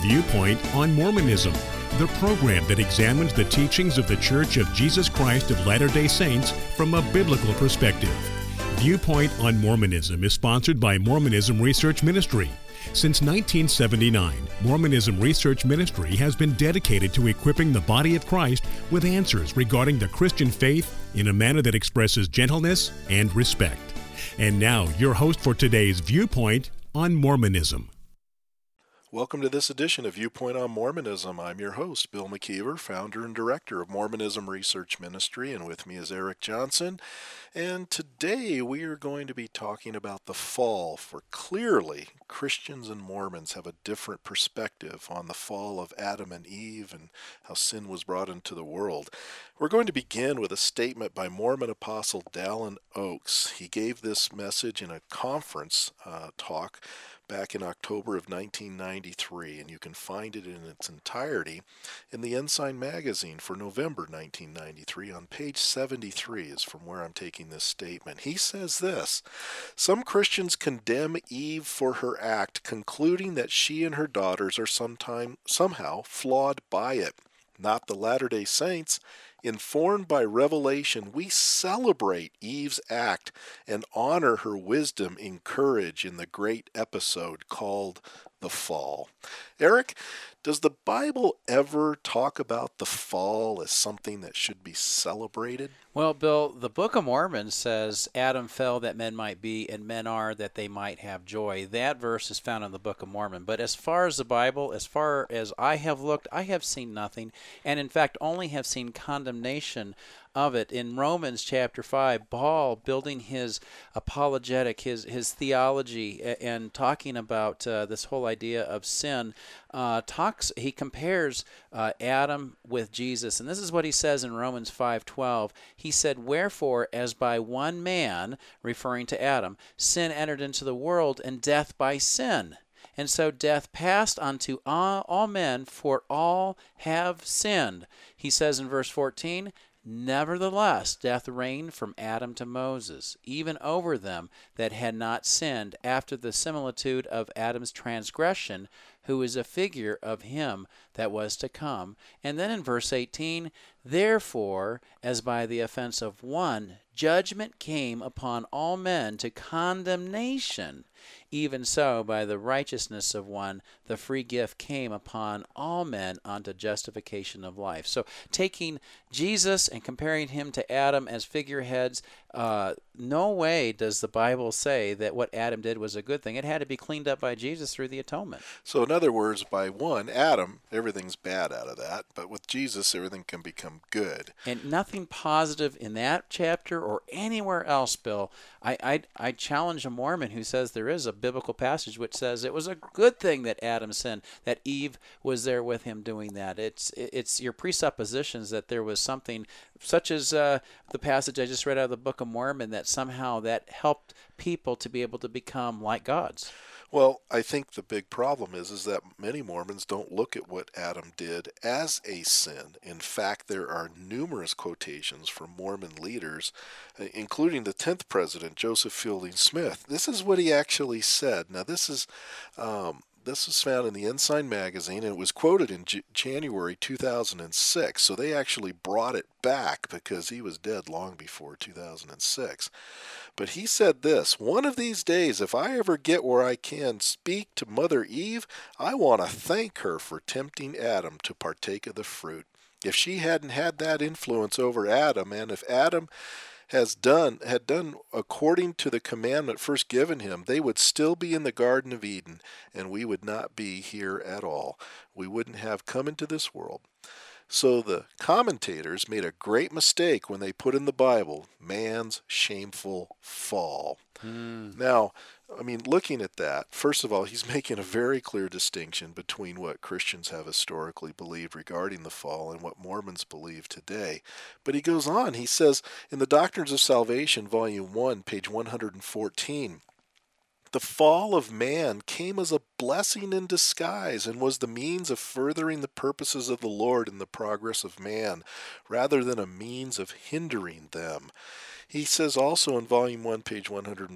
Viewpoint on Mormonism, the program that examines the teachings of the Church of Jesus Christ of Latter-day Saints from a biblical perspective. Viewpoint on Mormonism is sponsored by Mormonism Research Ministry. Since 1979, Mormonism Research Ministry has been dedicated to equipping the body of Christ with answers regarding the Christian faith in a manner that expresses gentleness and respect. And now, your host for today's Viewpoint on Mormonism. Welcome to this edition of Viewpoint on Mormonism. I'm your host, Bill McKeever, founder and director of Mormonism Research Ministry, and with me is Eric Johnson. And today we are going to be talking about the fall, for clearly Christians and Mormons have a different perspective on the fall of Adam and Eve and how sin was brought into the world. We're going to begin with a statement by Mormon Apostle Dallin Oaks. He gave this message in a conference talk back in October of 1993, and you can find it in its entirety in the Ensign magazine for November 1993. On page 73 is from where I'm taking this statement. He says this: "Some Christians condemn Eve for her act, concluding that she and her daughters are somehow flawed by it. Not the Latter-day Saints. Informed by revelation, we celebrate Eve's act and honor her wisdom and courage in the great episode called the fall." Eric, does the Bible ever talk about the fall as something that should be celebrated? Well, Bill, the Book of Mormon says Adam fell that men might be, and men are that they might have joy. That verse is found in the Book of Mormon. But as far as the Bible, as far as I have looked, I have seen nothing, and in fact only have seen condemnation of it. In Romans chapter 5, Paul, building his apologetic, his theology, and talking about this whole idea of sin, he compares Adam with Jesus. And this is what he says in Romans 5:12. He said, "Wherefore, as by one man," referring to Adam, "sin entered into the world, and death by sin. And so death passed unto all men, for all have sinned." He says in verse 14, "Nevertheless, death reigned from Adam to Moses, even over them that had not sinned, after the similitude of Adam's transgression, who is a figure of him that was to come." And then in verse 18, "Therefore, as by the offense of one, judgment came upon all men to condemnation, even so by the righteousness of one, the free gift came upon all men unto justification of life." So taking Jesus and comparing him to Adam as figureheads, no way does the Bible say that what Adam did was a good thing. It had to be cleaned up by Jesus through the atonement. So in other words, by one, Adam, everything's bad out of that, but with Jesus, everything can become good. And nothing positive in that chapter or anywhere else, Bill. I challenge a Mormon who says there is a biblical passage which says it was a good thing that Adam sinned, that Eve was there with him doing that. It's your presuppositions that there was something, such as the passage I just read out of the Book of Mormon, that somehow that helped people to be able to become like gods. Well, I think the big problem is that many Mormons don't look at what Adam did as a sin. In fact, there are numerous quotations from Mormon leaders, including the 10th president, Joseph Fielding Smith. This is what he actually said. Now, this is found in the Ensign magazine, and it was quoted in January 2006, so they actually brought it back because he was dead long before 2006. But he said this: "One of these days, if I ever get where I can speak to Mother Eve, I want to thank her for tempting Adam to partake of the fruit. If she hadn't had that influence over Adam, and if Adam had done according to the commandment first given him, they would still be in the Garden of Eden, and we would not be here at all. We wouldn't have come into this world." So the commentators made a great mistake when they put in the Bible, man's shameful fall. Now, I mean, looking at that, first of all, he's making a very clear distinction between what Christians have historically believed regarding the fall and what Mormons believe today. But he goes on, he says, in the Doctrines of Salvation, Volume 1, page 114, "The fall of man came as a blessing in disguise and was the means of furthering the purposes of the Lord in the progress of man, rather than a means of hindering them." He says also in Volume 1, page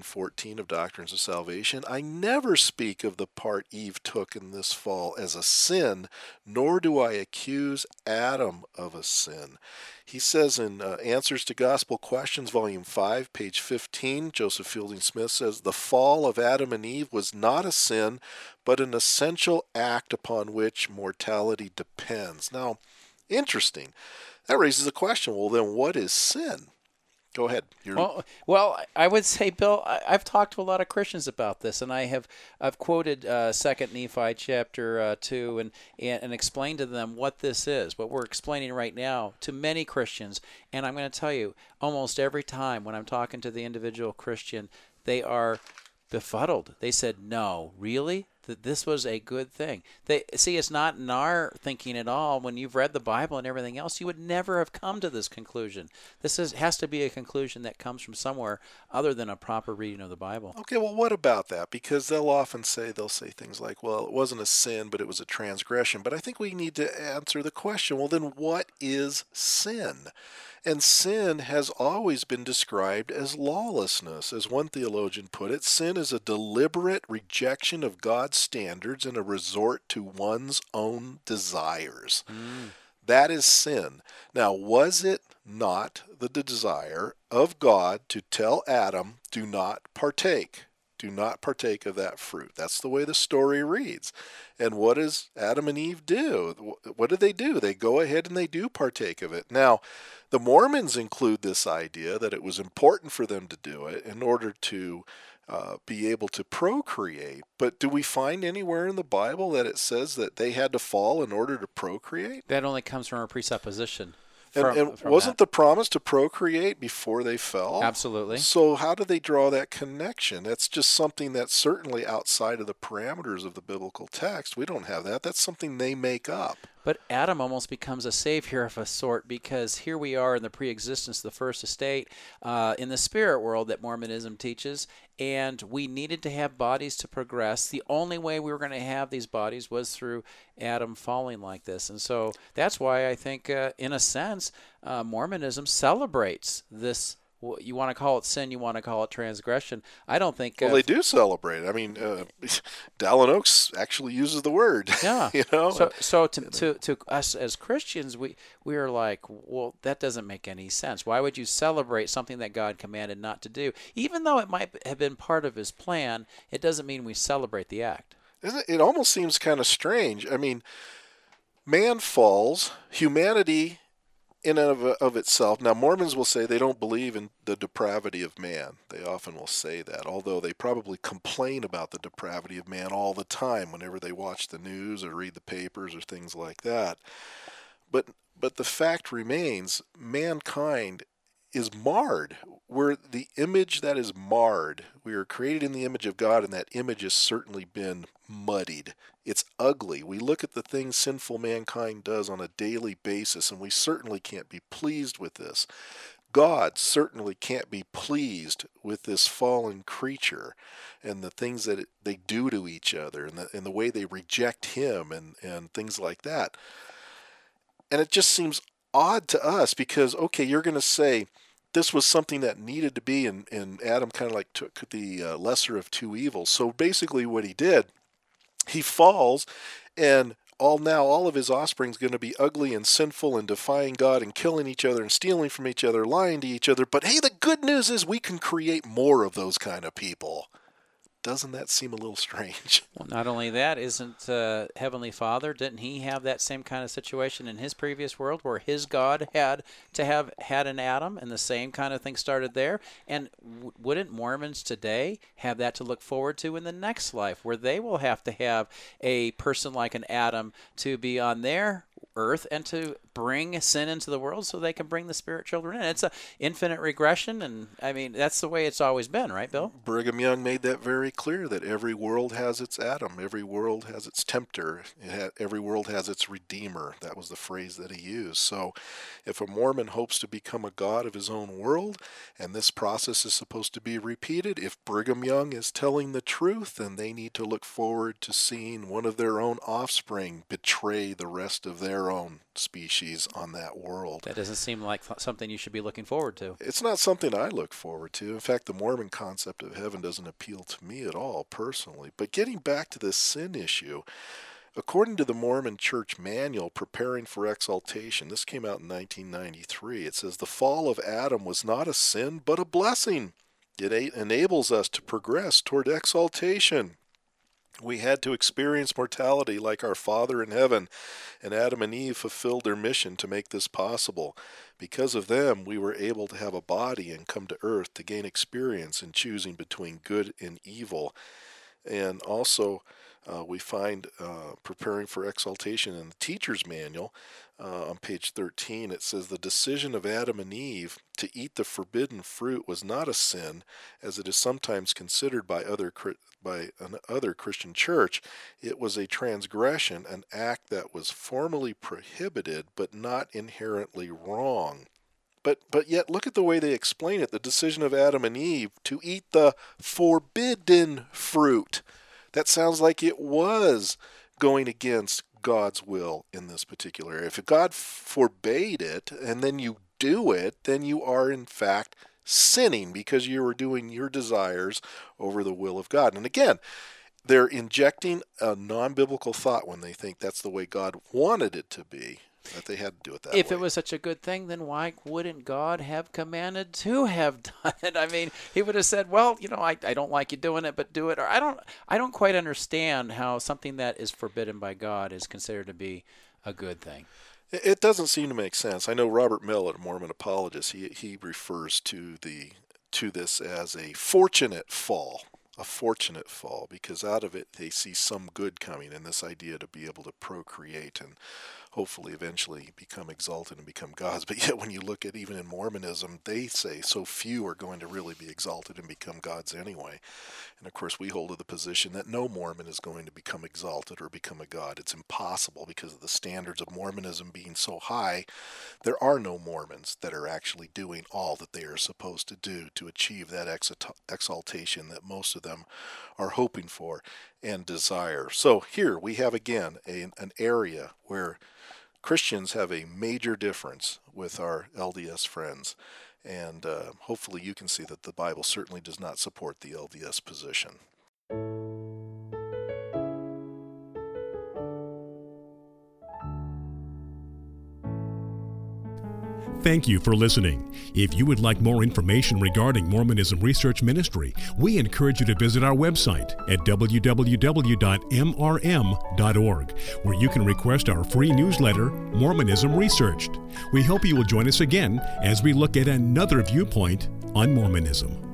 114 of Doctrines of Salvation, I never speak of the part Eve took in this fall as a sin, nor do I accuse Adam of a sin. He says in Answers to Gospel Questions, Volume 5, page 15, Joseph Fielding Smith says, the fall of Adam and Eve was not a sin, but an essential act upon which mortality depends. Now, interesting. That raises a question. Well, then what is sin? Go ahead. Well, I would say, Bill, I've talked to a lot of Christians about this, and I've quoted 2 Nephi chapter 2 and explained to them what this is, what we're explaining right now to many Christians. And I'm going to tell you, almost every time when I'm talking to the individual Christian, they are befuddled. They said, no, really? That this was a good thing. It's not in our thinking at all. When you've read the Bible and everything else, you would never have come to this conclusion. This has to be a conclusion that comes from somewhere other than a proper reading of the Bible. Okay, well, what about that? Because they'll say things like, well, it wasn't a sin, but it was a transgression. But I think we need to answer the question, well, then what is sin? And sin has always been described as lawlessness. As one theologian put it, sin is a deliberate rejection of God's standards and a resort to one's own desires. That is sin. Now, was it not the desire of God to tell Adam, do not partake? Do not partake of that fruit. That's the way the story reads. And what does Adam and Eve do? What do? They go ahead and they do partake of it. Now, the Mormons include this idea that it was important for them to do it in order to be able to procreate. But do we find anywhere in the Bible that it says that they had to fall in order to procreate? That only comes from a presupposition. And wasn't the promise to procreate before they fell? Absolutely. So how do they draw that connection? That's just something that's certainly outside of the parameters of the biblical text. We don't have that. That's something they make up. But Adam almost becomes a savior of a sort, because here we are in the pre-existence of the first estate in the spirit world that Mormonism teaches, and we needed to have bodies to progress. The only way we were going to have these bodies was through Adam falling like this. And so that's why I think, in a sense, Mormonism celebrates this. You want to call it sin, you want to call it transgression. I don't think... Well, they do celebrate it. I mean, Dallin Oaks actually uses the word. Yeah. You know? So to us as Christians, we are like, well, that doesn't make any sense. Why would you celebrate something that God commanded not to do? Even though it might have been part of his plan, it doesn't mean we celebrate the act. It almost seems kind of strange. I mean, man falls, humanity... in and of itself. Now, Mormons will say they don't believe in the depravity of man. They often will say that, although they probably complain about the depravity of man all the time whenever they watch the news or read the papers or things like that. But the fact remains, mankind is marred. We're the image that is marred. We are created in the image of God, and that image has certainly been muddied. It's ugly. We look at the things sinful mankind does on a daily basis, and we certainly can't be pleased with this. God certainly can't be pleased with this fallen creature and the things that they do to each other, and the way they reject him and things like that. And it just seems odd to us because, okay, you're going to say this was something that needed to be, and Adam kind of like took the lesser of two evils. So basically what he did, he falls, and all of his offspring is going to be ugly and sinful and defying God and killing each other and stealing from each other, lying to each other. But hey, the good news is we can create more of those kind of people. Doesn't that seem a little strange? Well, not only that, isn't Heavenly Father, didn't he have that same kind of situation in his previous world where his God had to have had an Adam, and the same kind of thing started there? And wouldn't Mormons today have that to look forward to in the next life, where they will have to have a person like an Adam to be on their earth and to bring sin into the world so they can bring the spirit children in? It's an infinite regression, and I mean, that's the way it's always been, right, Bill? Brigham Young made that very clear, that every world has its Adam, every world has its tempter, every world has its redeemer. That was the phrase that he used. So if a Mormon hopes to become a god of his own world, and this process is supposed to be repeated, if Brigham Young is telling the truth, then they need to look forward to seeing one of their own offspring betray the rest of their own species on that world. That doesn't seem like something you should be looking forward to. It's not something I look forward to. In fact, the Mormon concept of heaven doesn't appeal to me at all, personally. But getting back to this sin issue, according to the Mormon Church Manual, Preparing for Exaltation, this came out in 1993, it says, the fall of Adam was not a sin, but a blessing. It enables us to progress toward exaltation. We had to experience mortality like our Father in heaven, and Adam and Eve fulfilled their mission to make this possible. Because of them, we were able to have a body and come to earth to gain experience in choosing between good and evil. And also, we find Preparing for Exaltation in the Teacher's Manual on page 13. It says, the decision of Adam and Eve to eat the forbidden fruit was not a sin, as it is sometimes considered by another Christian church. It was a transgression, an act that was formally prohibited but not inherently wrong. But yet, look at the way they explain it. The decision of Adam and Eve to eat the forbidden fruit. That sounds like it was going against God's will in this particular area. If God forbade it and then you do it, then you are in fact sinning because you are doing your desires over the will of God. And again, they're injecting a non-biblical thought when they think that's the way God wanted it to be, that they had to do it that way. If it was such a good thing, then why wouldn't God have commanded to have done it? I mean, he would have said, well, I don't like you doing it, but do it. Or I don't quite understand how something that is forbidden by God is considered to be a good thing. It doesn't seem to make sense. I know Robert Millett, a Mormon apologist, he refers to this as a fortunate fall. A fortunate fall, because out of it they see some good coming, and this idea to be able to procreate and hopefully eventually become exalted and become gods. But yet when you look at even in Mormonism, they say so few are going to really be exalted and become gods anyway. And of course we hold to the position that no Mormon is going to become exalted or become a god. It's impossible because of the standards of Mormonism being so high. There are no Mormons that are actually doing all that they are supposed to do to achieve that exaltation that most of them are hoping for and desire. So here we have again an area where Christians have a major difference with our LDS friends, and hopefully you can see that the Bible certainly does not support the LDS position. Thank you for listening. If you would like more information regarding Mormonism Research Ministry, we encourage you to visit our website at www.mrm.org, where you can request our free newsletter, Mormonism Researched. We hope you will join us again as we look at another viewpoint on Mormonism.